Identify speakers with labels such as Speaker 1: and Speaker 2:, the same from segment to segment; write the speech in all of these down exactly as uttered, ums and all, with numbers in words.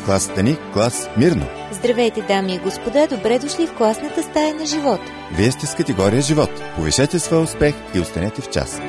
Speaker 1: класата ни клас Мирно.
Speaker 2: Здравейте, дами и господа, добре дошли в класната стая на живот.
Speaker 1: Вие сте с категория живот. Повишете своя успех и останете в час.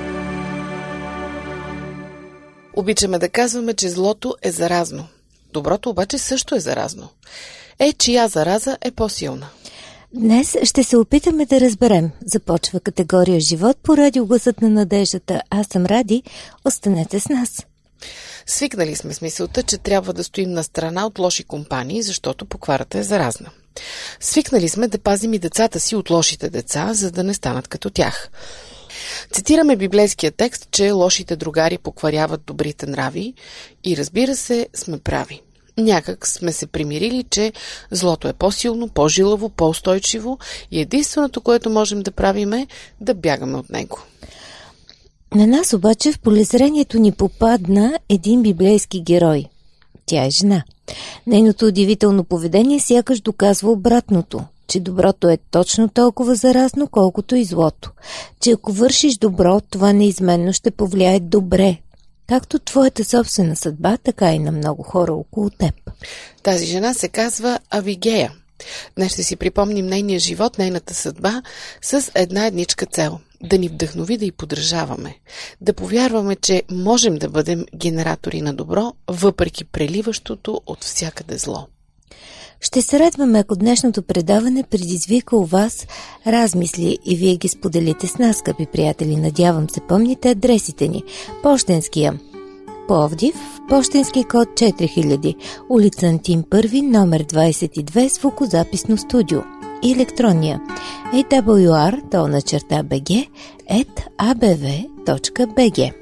Speaker 3: Обичаме да казваме, че злото е заразно. Доброто обаче също е заразно. Е, чия зараза е по-силна?
Speaker 2: Днес ще се опитаме да разберем. Започва категория живот по радио Гласът на надеждата. Аз съм Ради. Останете с нас.
Speaker 3: Свикнали сме с мисълта, че трябва да стоим на страна от лоши компании, защото покварата е заразна. Свикнали сме да пазим и децата си от лошите деца, за да не станат като тях. Цитираме библейския текст, че лошите другари покваряват добрите нрави и, разбира се, сме прави. Някак сме се примирили, че злото е по-силно, по-жилаво, по-устойчиво и единственото, което можем да правим е да бягаме от него.
Speaker 2: На нас обаче в полезрението ни попадна един библейски герой. Тя е жена. Нейното удивително поведение сякаш доказва обратното, че доброто е точно толкова заразно, колкото и злото. Че ако вършиш добро, това неизменно ще повлияе добре, както твоята собствена съдба, така и на много хора около теб.
Speaker 3: Тази жена се казва Авигея. Днес ще си припомним нейния живот, нейната съдба с една едничка цел – да ни вдъхнови да й подражаваме, да повярваме, че можем да бъдем генератори на добро, въпреки преливащото от всякъде зло.
Speaker 2: Ще се радваме, ако днешното предаване предизвика у вас размисли и вие ги споделите с нас, скъпи приятели. Надявам се, помните адресите ни. Пощенския Пловдив, пощенски код четири хиляди, улица Антим първи, номер двадесет и две, звукозаписно студио. И електронния ей дабъл ю ар долна черта би джи ет а бе ве точка би джи.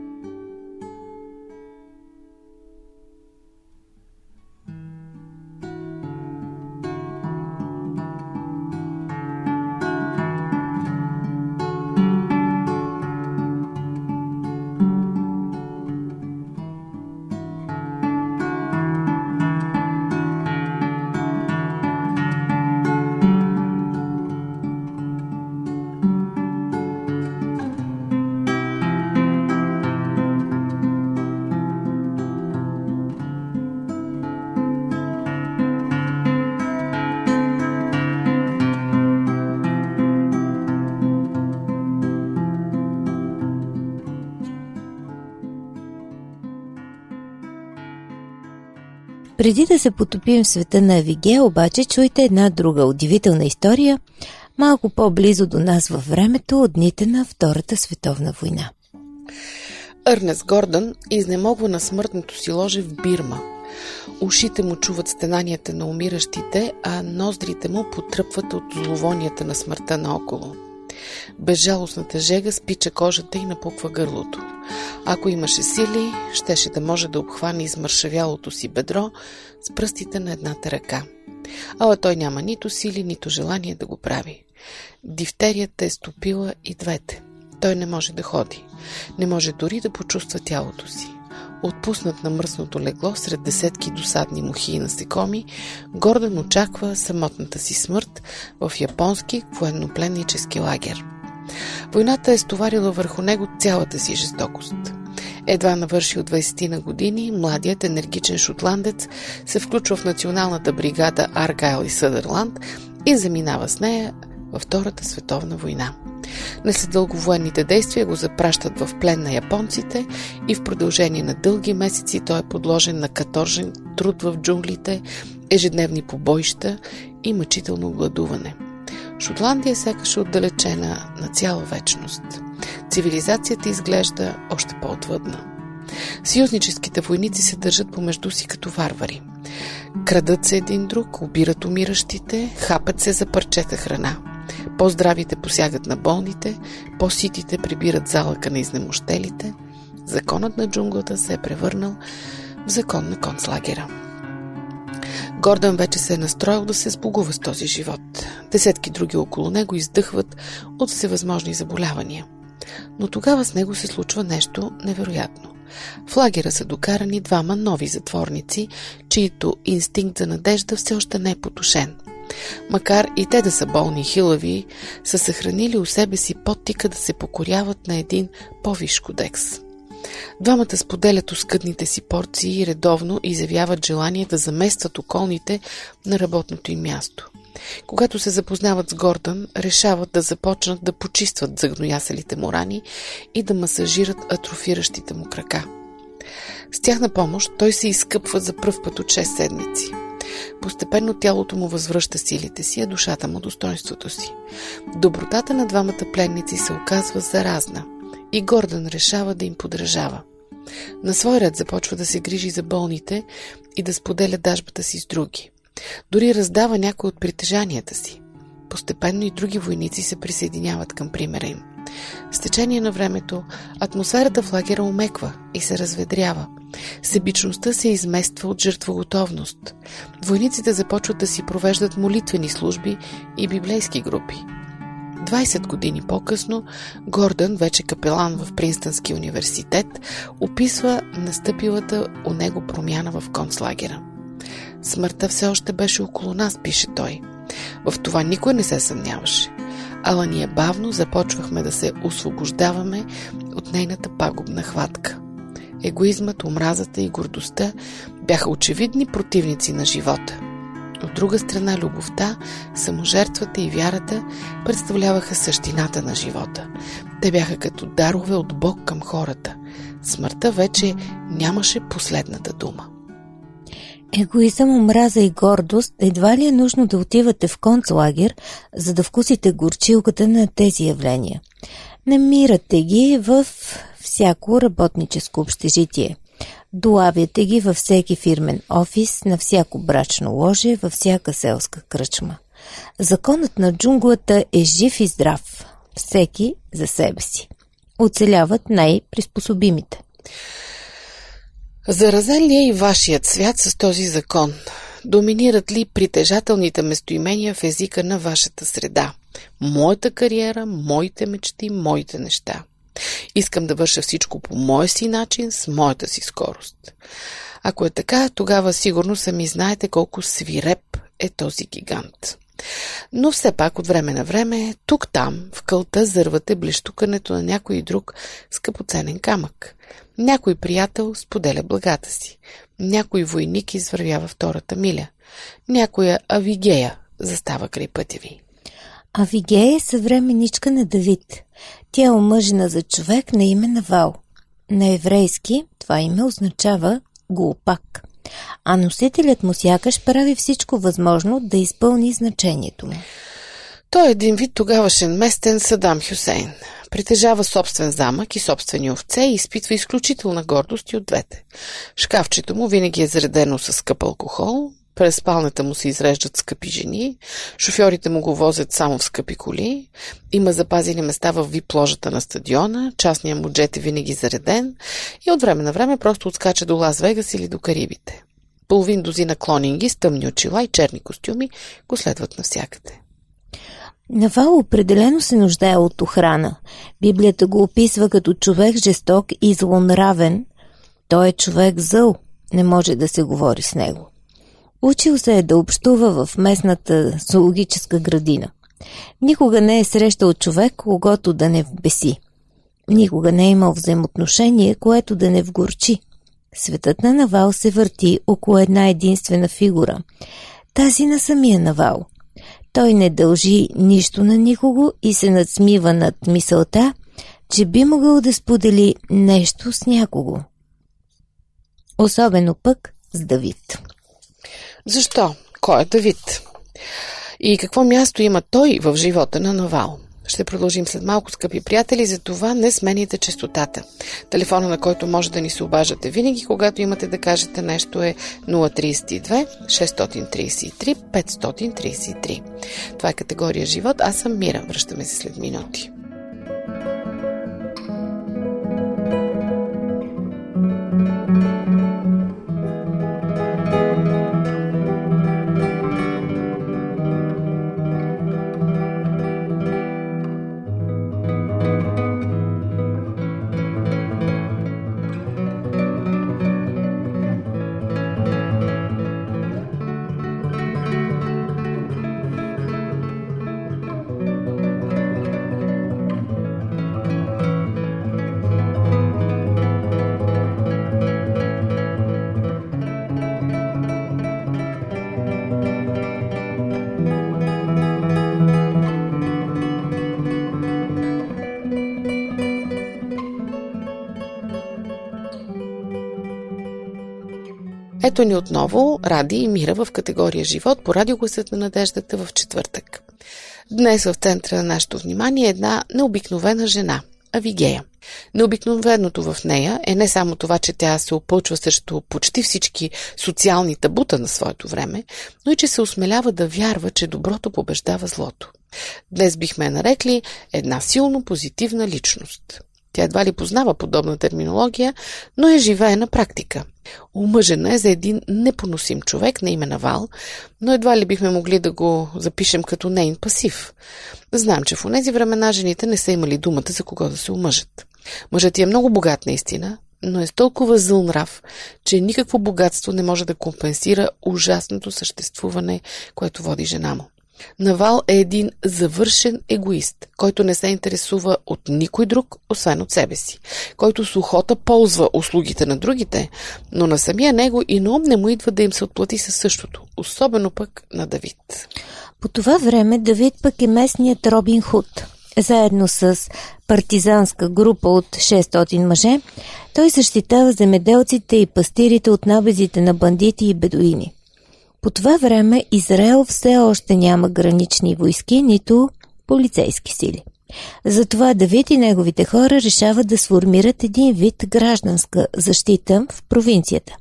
Speaker 2: Преди да се потопим в света на Авигея, обаче чуйте една друга удивителна история, малко по-близо до нас във времето, от дните на Втората световна война.
Speaker 3: Ернест Гордън изнемогва на смъртното си ложе в Бирма. Ушите му чуват стенанията на умиращите, а ноздрите му потръпват от зловонията на смъртта наоколо. Безжалостната жега спича кожата и напуква гърлото. Ако имаше сили, щеше да може да обхване измършавялото си бедро с пръстите на едната ръка. Ала той няма нито сили, нито желание да го прави. Дифтерията е стопила и двете. Той не може да ходи. Не може дори да почувства тялото си. Отпуснат на мръсното легло сред десетки досадни мухи и насекоми, Гордън очаква самотната си смърт в японски военнопленнически лагер. Войната е стоварила върху него цялата си жестокост. Едва навършил двадесет на години, младият енергичен шотландец се включва в националната бригада Аргайл и Съдърланд и заминава с нея във Втората световна война. Не след дълго военните действия го запращат в плен на японците и в продължение на дълги месеци той е подложен на каторжен труд в джунглите, ежедневни побоища и мъчително гладуване. Шотландия сякаш е отдалечена на цяла вечност. Цивилизацията изглежда още по-отвъдна. Съюзническите войници се държат помежду си като варвари. Крадат се един друг, обират умиращите, хапят се за парчета храна. По-здравите посягат на болните, по-ситите прибират залъка на изнемощелите. Законът на джунглата се е превърнал в закон на концлагера. Гордън вече се е настроил да се сбогува с този живот. Десетки други около него издъхват от всевъзможни заболявания. Но тогава с него се случва нещо невероятно. В лагера са докарани двама нови затворници, чието инстинкт за надежда все още не е потушен. Макар и те да са болни и хилави, са съхранили у себе си подтика да се покоряват на един по-висш кодекс. Двамата споделят оскъдните си порции и редовно изявяват желание да заместват околните на работното им място. Когато се запознават с Гордън, решават да започнат да почистват загноясалите му рани и да масажират атрофиращите му крака. С тяхна помощ той се изкъпва за пръв път от шест седмици. Постепенно тялото му възвръща силите си, а душата му достоинството си. Добротата на двамата пленници се оказва заразна и Гордън решава да им подражава. На свой ред започва да се грижи за болните и да споделя дажбата си с други. Дори раздава някои от притежанията си. Постепенно и други войници се присъединяват към примера им. С течение на времето атмосферата в лагера омеква и се разведрява. Себичността се измества от жертвоготовност. Войниците започват да си провеждат молитвени служби и библейски групи. двайсет години по-късно Гордън, вече капелан в Принстънския университет, описва настъпилата у него промяна в концлагера. Смъртта все още беше около нас, пише той. В това никой не се съмняваше. Ала ние бавно започвахме да се освобождаваме от нейната пагубна хватка. Егоизмът, омразата и гордостта бяха очевидни противници на живота. От друга страна, любовта, саможертвата и вярата представляваха същината на живота. Те бяха като дарове от Бог към хората. Смъртта вече нямаше последната дума.
Speaker 2: Егоизъм, омраза и гордост едва ли е нужно да отивате в концлагер, за да вкусите горчилката на тези явления. Намирате ги в всяко работническо общежитие. Долавяте ги във всеки фирмен офис, на всяко брачно ложе, във всяка селска кръчма. Законът на джунглата е жив и здрав. Всеки за себе си. Оцеляват най-приспособимите.
Speaker 3: Заразен ли е и вашият свят с този закон? Доминират ли притежателните местоимения в езика на вашата среда? Моята кариера, моите мечти, моите неща. Искам да върша всичко по моя си начин, с моята си скорост. Ако е така, тогава сигурно сами знаете колко свиреп е този гигант. Но все пак от време на време, тук-там, в кълта зървате блещукането на някой друг скъпоценен камък. Някой приятел споделя благата си. Някой войник извървява втората миля. Някоя Авигея застава край пътя ви.
Speaker 2: Авигея е съвременничка на Давид. Тя е омъжена за човек на име Навал. На еврейски това име означава глупак, а носителят му сякаш прави всичко възможно да изпълни значението му.
Speaker 3: Той е един вид тогавашен местен Садам Хюсейн. Притежава собствен замък и собствени овце и изпитва изключителна гордост и от двете. Шкафчето му винаги е заредено с скъп алкохол, през спалнята му се изреждат скъпи жени, шофьорите му го возят само в скъпи коли, има запазени места в вип ложата на стадиона, частният му джет е винаги зареден и от време на време просто отскача до Лас Вегас или до Карибите. Половин дозина клонинги с тъмни очила и черни костюми го следват навсякъде.
Speaker 2: Навал определено се нуждае от охрана. Библията го описва като човек жесток и злонравен. Той е човек зъл, не може да се говори с него. Учил се е да общува в местната зоологическа градина. Никога не е срещал човек, когото да не вбеси. Никога не е имал взаимоотношение, което да не вгорчи. Светът на Навал се върти около една единствена фигура. Тази на самия Навал. Той не дължи нищо на никого и се надсмива над мисълта, че би могъл да сподели нещо с някого. Особено пък с Давид.
Speaker 3: Защо? Кой е Давид? И какво място има той в живота на Навал? Ще продължим след малко, скъпи приятели, за това не смените честотата. Телефона, на който може да ни се обаждате винаги, когато имате да кажете нещо, е нула три две шест три три пет три три. Това е категория живот. Аз съм Мира. Връщаме се след минути. Ето ни отново Ради и Мира в категория живот по радиогласът на надеждата в четвъртък. Днес в центъра на нашето внимание е една необикновена жена – Авигея. Необикновеното в нея е не само това, че тя се опълчва срещу почти всички социални табута на своето време, но и че се осмелява да вярва, че доброто побеждава злото. Днес бихме я нарекли една силно позитивна личност. Тя едва ли познава подобна терминология, но е живее на практика. Омъжена е за един непоносим човек на име Навал, но едва ли бихме могли да го запишем като нейн пасив. Знам, че в онези времена жените не са имали думата за кого да се омъжат. Мъжът е много богат наистина, но е с толкова зъл нрав, че никакво богатство не може да компенсира ужасното съществуване, което води жена му. Навал е един завършен егоист, който не се интересува от никой друг, освен от себе си, който с охота ползва услугите на другите, но на самия него и на ум не му идва да им се отплати със същото, особено пък на Давид.
Speaker 2: По това време Давид пък е местният Робин Худ. Заедно с партизанска група от шестстотин мъже, той защитава земеделците и пастирите от набезите на бандити и бедуини. По това време Израел все още няма гранични войски, нито полицейски сили. Затова Давид и неговите хора решават да сформират един вид гражданска защита в провинцията.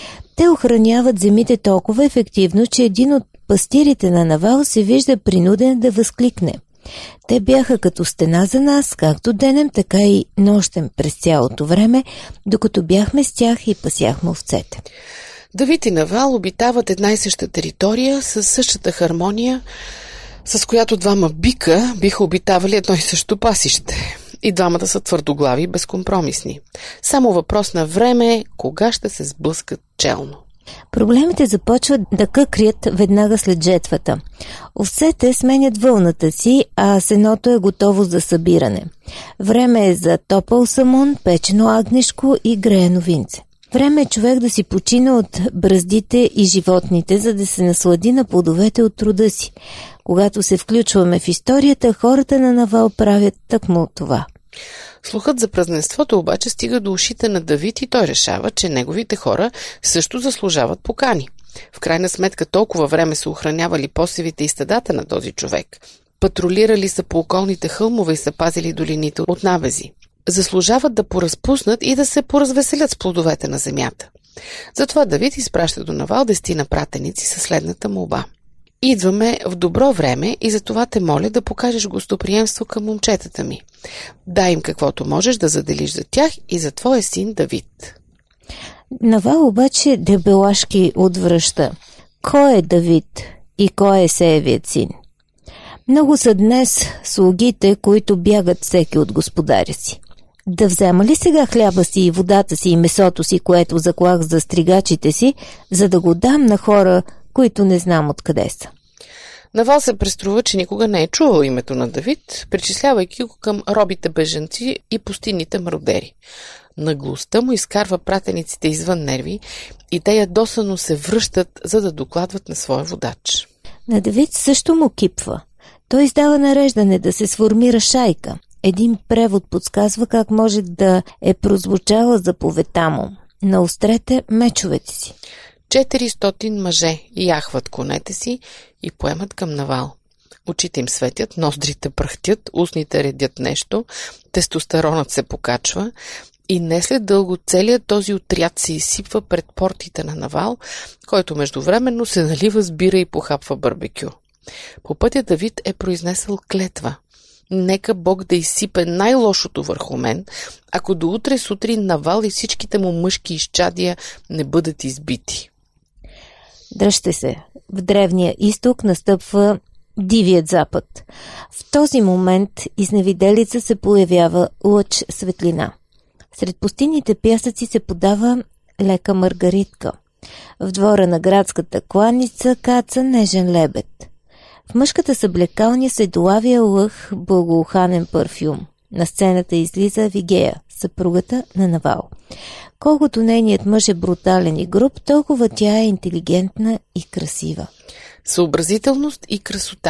Speaker 2: Те охраняват земите толкова ефективно, че един от пастирите на Навал се вижда принуден да възкликне: „Те бяха като стена за нас, както денем, така и нощем през цялото време, докато бяхме с тях и пасяхме овцете.“
Speaker 3: Давид и Навал обитават една и съща територия с същата хармония, с която двама бика биха обитавали едно и също пасище. И двамата са твърдоглави и безкомпромисни. Само въпрос на време е кога ще се сблъскат челно.
Speaker 2: Проблемите започват да къкрят веднага след жетвата. Овцете сменят вълната си, а сеното е готово за събиране. Време е за топъл самун, печено агнешко и греено винце. Време е човек да си почине от браздите и животните, за да се наслади на плодовете от труда си. Когато се включваме в историята, хората на Навал правят тъкмо това.
Speaker 3: Слухът за празненството обаче стига до ушите на Давид и той решава, че неговите хора също заслужават покани. В крайна сметка толкова време са охранявали посевите и стадата на този човек. Патрулирали са по околните хълмове и са пазили долините от набези. Заслужават да поразпуснат и да се поразвеселят с плодовете на земята. Затова Давид изпраща до Навал десетина пратеници със следната молба: „Идваме в добро време и затова те моля да покажеш гостоприемство към момчетата ми. Дай им каквото можеш да заделиш за тях и за твоя син Давид.“
Speaker 2: Навал обаче дебелашки отвръща: „Кой е Давид и кой е Сеевият син? Много са днес слугите, които бягат всеки от господаря си. Да взема ли сега хляба си и водата си и месото си, което заклах за стригачите си, за да го дам на хора, които не знам откъде са?“
Speaker 3: Навал се преструва, че никога не е чувал името на Давид, причислявайки го към робите бежанци и пустинните мародери. Наглостта му изкарва пратениците извън нерви и те ядосано се връщат, за да докладват на своя водач.
Speaker 2: На Давид също му кипва. Той издава нареждане да се сформира шайка. Един превод подсказва как може да е прозвучала заповедта му: „Наострете мечовете си.“
Speaker 3: Четиристотин мъже яхват конете си и поемат към Навал. Очите им светят, ноздрите пръхтят, устните редят нещо, тестостеронът се покачва и не след дълго целият този отряд се изсипва пред портите на Навал, който междувременно се налива с бира и похапва барбекю. По пътя Давид е произнесъл клетва: „Нека Бог да изсипе най-лошото върху мен, ако до утре сутрин Навал и всичките му мъжки изчадия не бъдат избити.“
Speaker 2: Дръжте се, в древния изток настъпва дивият запад. В този момент изневиделица се появява лъч светлина. Сред пустинните пясъци се подава лека маргаритка. В двора на градската кланица каца нежен лебед. В мъжката съблекалня се долавя лъх благоуханен парфюм. На сцената излиза Авигея, съпругата на Навал. Колкото нейният мъж е брутален и груб, толкова тя е интелигентна и красива.
Speaker 3: Съобразителност и красота.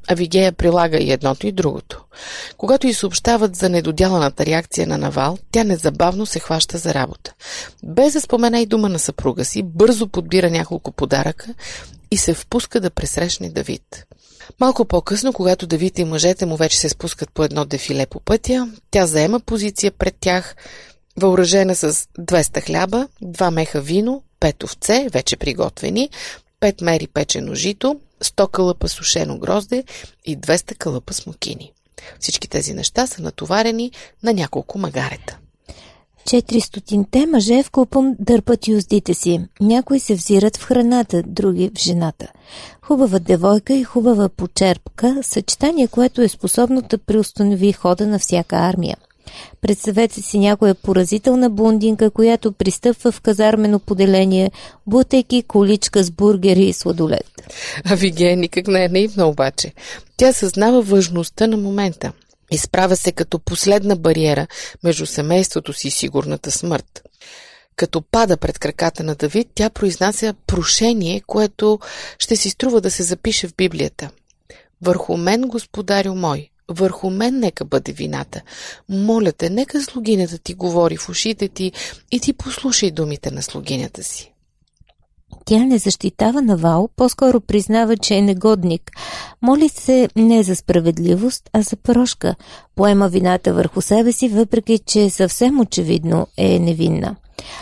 Speaker 3: Авигея прилага и едното и другото. Когато й съобщават за недодяланата реакция на Навал, тя незабавно се хваща за работа. Без да спомена и дума на съпруга си, бързо подбира няколко подаръка и се впуска да пресрещне Давид. Малко по-късно, когато Давид и мъжете му вече се спускат по едно дефиле по пътя, тя заема позиция пред тях, въоръжена с двеста хляба, два меха вино, пет овце, вече приготвени, пет мери печено жито, сто кълъпа сушено грозде и двеста кълъпа смокини. Всички тези неща са натоварени на няколко магарета.
Speaker 2: Четиристотинте мъже в купом дърпат юздите си. Някои се взират в храната, други в жената. Хубава девойка и хубава почерпка, съчетание, което е способно да преустанови хода на всяка армия. Представете си някоя поразителна блондинка, която пристъпва в казармено поделение, бутайки количка с бургери и сладолед.
Speaker 3: Авигея никак не е наивна обаче. Тя съзнава важността на момента. Изправя се като последна бариера между семейството си и сигурната смърт. Като пада пред краката на Давид, тя произнася прошение, което ще си струва да се запише в Библията. Върху мен, господарю мой, върху мен нека бъде вината. Моля те, нека слугинята ти говори в ушите ти и ти послушай думите на слугинята си.
Speaker 2: Тя не защитава Навал, по-скоро признава, че е негодник. Моли се не за справедливост, а за прошка. Поема вината върху себе си, въпреки че съвсем очевидно е невинна.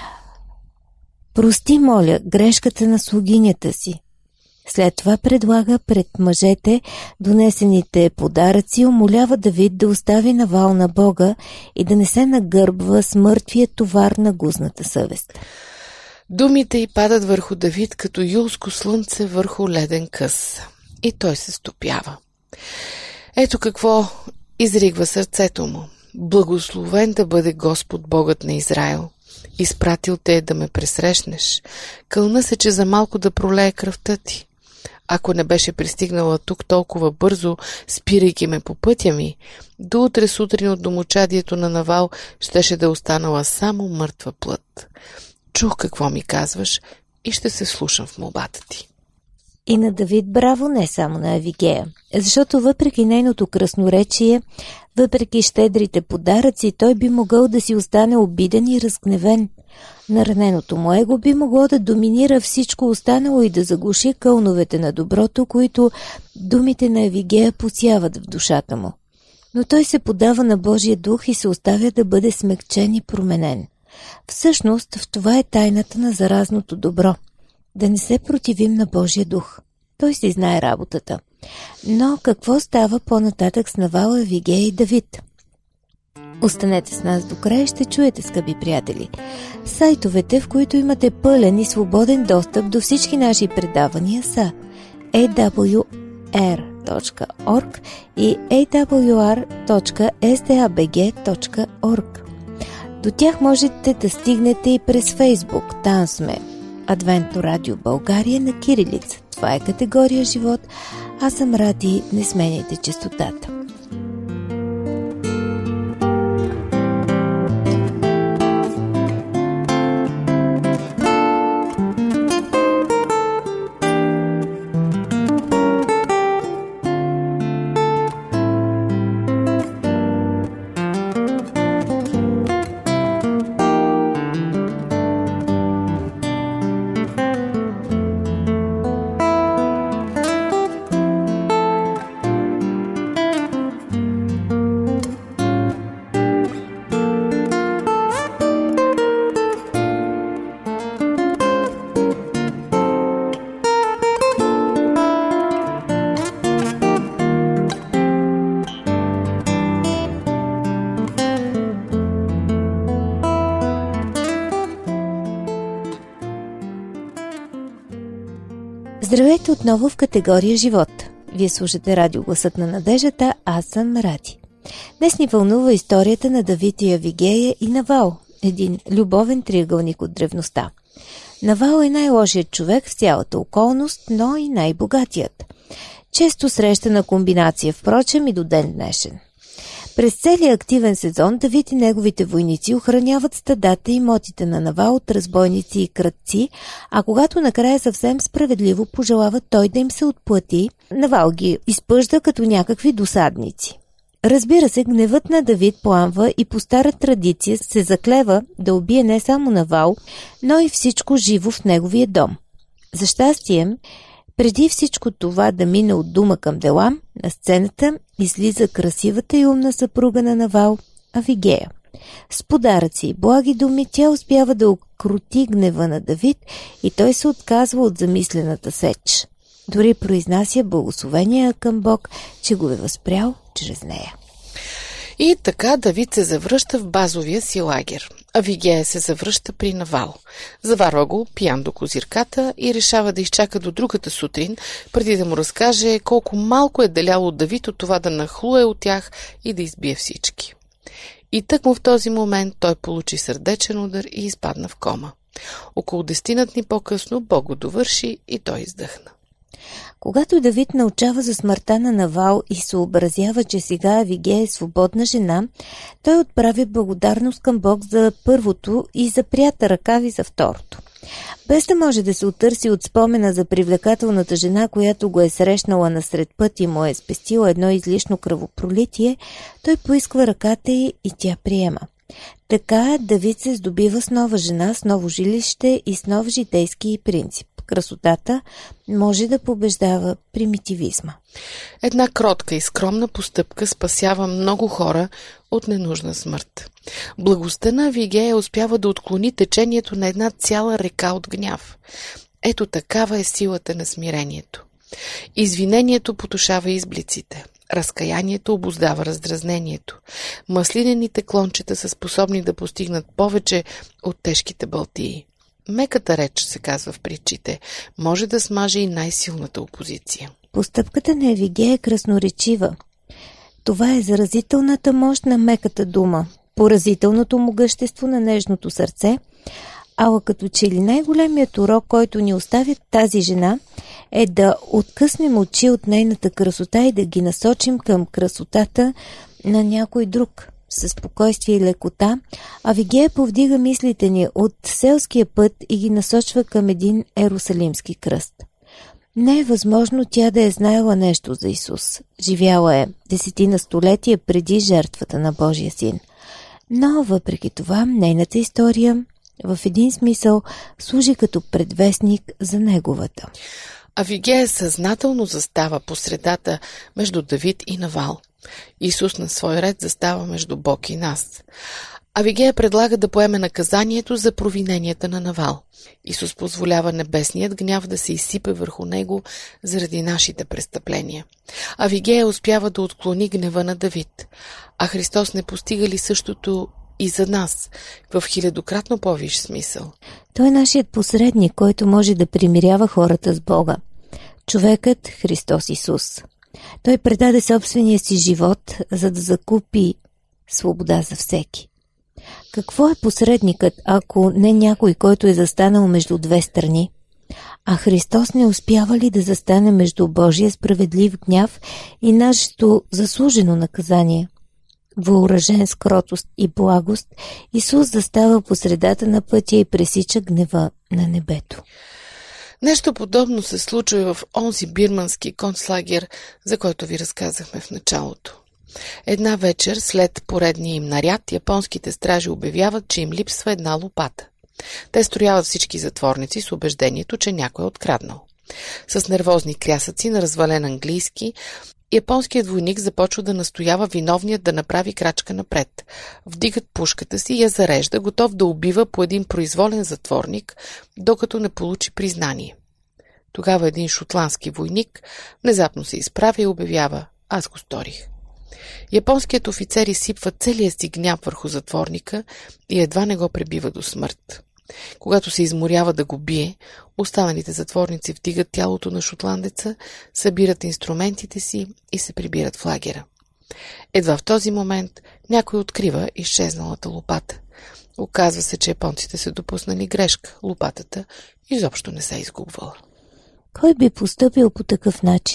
Speaker 2: Прости, моля, грешката на слугинята си. След това предлага пред мъжете донесените подаръци, умолява Давид да остави Навал на Бога и да не се нагърбва с мъртвия товар на гузната съвест.
Speaker 3: Думите й падат върху Давид като юлско слънце върху леден къс. И той се стопява. Ето какво изригва сърцето му. Благословен да бъде Господ Богът на Израил. Изпратил те да ме пресрещнеш. Кълна се, че за малко да пролее кръвта ти. Ако не беше пристигнала тук толкова бързо, спирайки ме по пътя ми, до утре сутрин от домочадието на Навал щеше да е останала само мъртва плът. Чух какво ми казваш и ще се слушам в молбата ти.
Speaker 2: И на Давид браво, не само на Авигея, защото въпреки нейното красноречие, въпреки щедрите подаръци, той би могъл да си остане обиден и разгневен. Нараненото му его би могло да доминира всичко останало и да заглуши кълновете на доброто, които думите на Авигея посяват в душата му. Но той се подава на Божия дух и се оставя да бъде смекчен и променен. Всъщност, в това е тайната на заразното добро. Да не се противим на Божия дух. Той си знае работата. Но какво става по-нататък с Навал, Авигея и Давид? Останете с нас до края и ще чуете, скъпи приятели. Сайтовете, в които имате пълен и свободен достъп до всички наши предавания са ей дабъл ю ар точка орг и ей дабъл ю ар точка ес ди ей би джи точка орг. До тях можете да стигнете и през Фейсбук. Там сме Адвентно радио България на кирилица. Това е категория живот. Аз съм Ради, не сменяйте честотата. Здравейте отново в категория живот. Вие слушате радио Гласът на надеждата, аз съм Ради. Днес ни вълнува историята на Давид и Авигея и Навал, един любовен триъгълник от древността. Навал е най-лошият човек в цялата околност, но и най-богатият. Често срещана комбинация, впрочем, и до ден днешен. През целия активен сезон Давид и неговите войници охраняват стадата и имотите на Навал от разбойници и крадци, а когато накрая съвсем справедливо пожелават той да им се отплати, Навал ги изпъжда като някакви досадници. Разбира се, гневът на Давид пламва и по стара традиция се заклева да убие не само Навал, но и всичко живо в неговия дом. За щастие, преди всичко това да мине от дума към дела, на сцената излиза красивата и умна съпруга на Навал, Авигея. С подаръци и благи думи тя успява да укроти гнева на Давид и той се отказва от замислената сеч. Дори произнася благословения към Бог, че го е възпрял чрез нея.
Speaker 3: И така Давид се завръща в базовия си лагер. Авигея се завръща при Навал. Заварва го пиян до козирката и решава да изчака до другата сутрин, преди да му разкаже колко малко е деляло Давид от това да нахлуе от тях и да избие всички. И тъкмо в този момент той получи сърдечен удар и изпадна в кома. Около десетина дни по-късно Бог го довърши и той издъхна.
Speaker 2: Когато Давид научава за смъртта на Навал и съобразява, че сега Авигея е свободна жена, той отправи благодарност към Бог за първото и запрята ръкави за второто. Без да може да се отърси от спомена за привлекателната жена, която го е срещнала насред път и му е спестила едно излишно кръвопролитие, той поисква ръката й и тя приема. Така Давид се здобива с нова жена, с ново жилище и с нов житейски принцип. Красотата може да побеждава примитивизма.
Speaker 3: Една кротка и скромна постъпка спасява много хора от ненужна смърт. Благостта на Авигея успява да отклони течението на една цяла река от гняв. Ето такава е силата на смирението. Извинението потушава изблиците. Разкаянието обуздава раздразнението. Маслинените клончета са способни да постигнат повече от тежките балтии. Меката реч, се казва в притчите, може да смаже и най-силната опозиция.
Speaker 2: Постъпката на Авигея е красноречива. Това е заразителната мощ на меката дума, поразителното могъщество на нежното сърце, ала като че ли най-големият урок, който ни оставя тази жена, е да откъснем очи от нейната красота и да ги насочим към красотата на някой друг. Със спокойствие и лекота, Авигея повдига мислите ни от селския път и ги насочва към един ерусалимски кръст. Не е възможно тя да е знаела нещо за Исус. Живяла е десетина столетия преди жертвата на Божия син. Но въпреки това, нейната история в един смисъл служи като предвестник за неговата.
Speaker 3: Авигея съзнателно застава по средата между Давид и Навал. Исус на свой ред застава между Бог и нас. Авигея предлага да поеме наказанието за провиненията на Навал. Исус позволява небесният гняв да се изсипе върху него заради нашите престъпления. Авигея успява да отклони гнева на Давид. А Христос не постига ли същото и за нас, в хилядократно по-висш смисъл?
Speaker 2: Той е нашият посредник, който може да примирява хората с Бога. Човекът Христос Исус. Той предаде собствения си живот, за да закупи свобода за всеки. Какво е посредникът, ако не някой, който е застанал между две страни? А Христос не успява ли да застане между Божия справедлив гняв и нашето заслужено наказание? Въоръжен с кротост и благост, Исус застава по средата на пътя и пресича гнева на небето.
Speaker 3: Нещо подобно се случва и в онзи бирмански концлагер, за който ви разказахме в началото. Една вечер, след поредния им наряд, японските стражи обявяват, че им липсва една лопата. Те строяват всички затворници с убеждението, че някой е откраднал. С нервозни крясъци на развален английски, японският войник започва да настоява виновният да направи крачка напред. Вдигат пушката си и я зарежда, готов да убива по един произволен затворник, докато не получи признание. Тогава един шотландски войник внезапно се изправя и обявява: аз го сторих. Японският офицер изсипва целия си гняв върху затворника и едва не го пребива до смърт. Когато се изморява да го бие, останалите затворници вдигат тялото на шотландеца, събират инструментите си и се прибират в лагера. Едва в този момент някой открива изчезналата лопата. Оказва се, че японците са допуснали грешка. Лопатата изобщо не се е изгубвала.
Speaker 2: Кой би постъпил по такъв начин?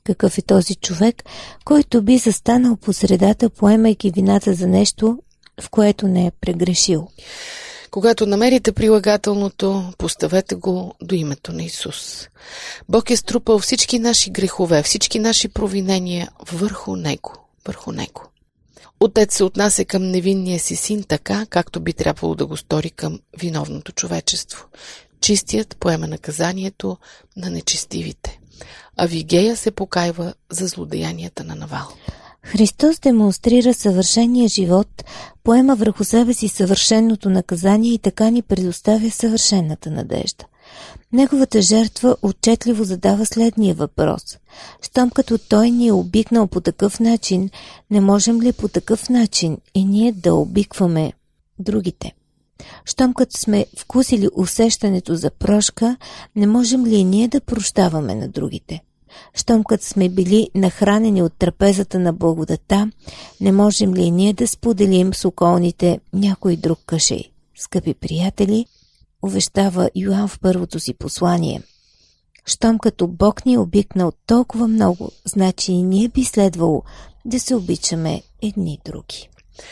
Speaker 2: какъв е този човек, който би застанал по средата, поемайки вината за нещо, в което не е прегрешил.
Speaker 3: Когато намерите прилагателното, поставете го до името на Исус. Бог е струпал всички наши грехове, всички наши провинения върху Него. Върху Него. Отец се отнася към невинния си син така, както би трябвало да го стори към виновното човечество. Чистият поема наказанието на нечестивите. Авигея се покайва за злодеянията на Навал.
Speaker 2: Христос демонстрира съвършения живот, поема върху себе си съвършеното наказание и така ни предоставя съвършената надежда. Неговата жертва отчетливо задава следния въпрос. Щом като Той ни е обикнал по такъв начин, не можем ли по такъв начин и ние да обикваме другите? Щом като сме вкусили усещането за прошка, не можем ли и ние да прощаваме на другите? Щом като сме били нахранени от трапезата на благодата, не можем ли и ние да споделим с околните някой друг кашей? Скъпи приятели, увещава Йоан в първото си послание. Щом като Бог ни е обикнал толкова много, значи и ние би следвало да се обичаме едни други.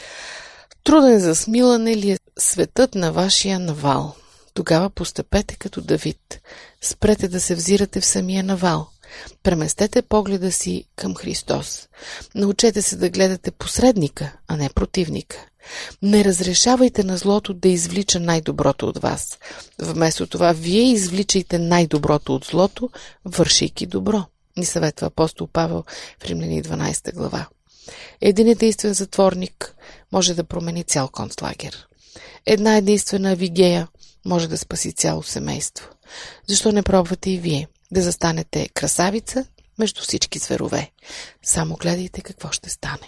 Speaker 3: Труден за смилане ли е светът на вашия Навал? Тогава постъпете като Давид. Спрете да се взирате в самия Навал. Преместете погледа си към Христос. Научете се да гледате посредника, а не противника. Не разрешавайте на злото да извлича най-доброто от вас. Вместо това, вие извличайте най-доброто от злото, вършейки добро. Ни съветва апостол Павел в Римляни дванадесета глава. Един единствен затворник може да промени цял концлагер. Една единствена Авигея може да спаси цяло семейство. Защо не пробвате и вие да застанете красавица между всички зверове? Само гледайте какво ще стане.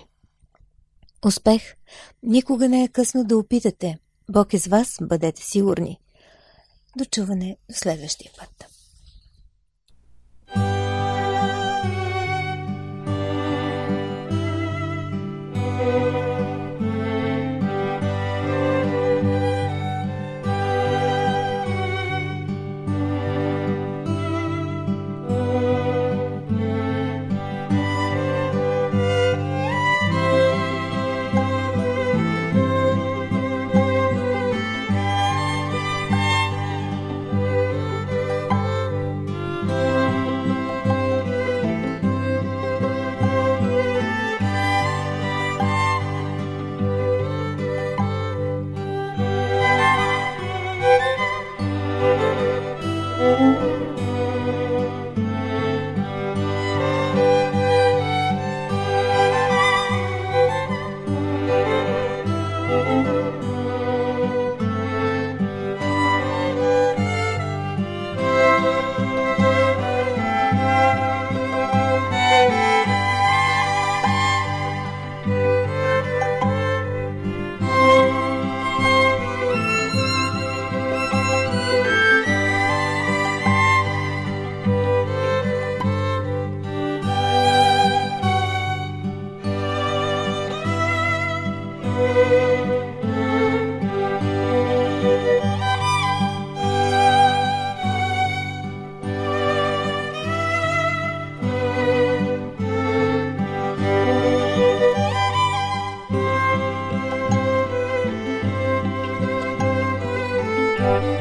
Speaker 2: Успех! Никога не е късно да опитате. Бог е с вас, бъдете сигурни. До чуване до следващия път.
Speaker 4: Thank you.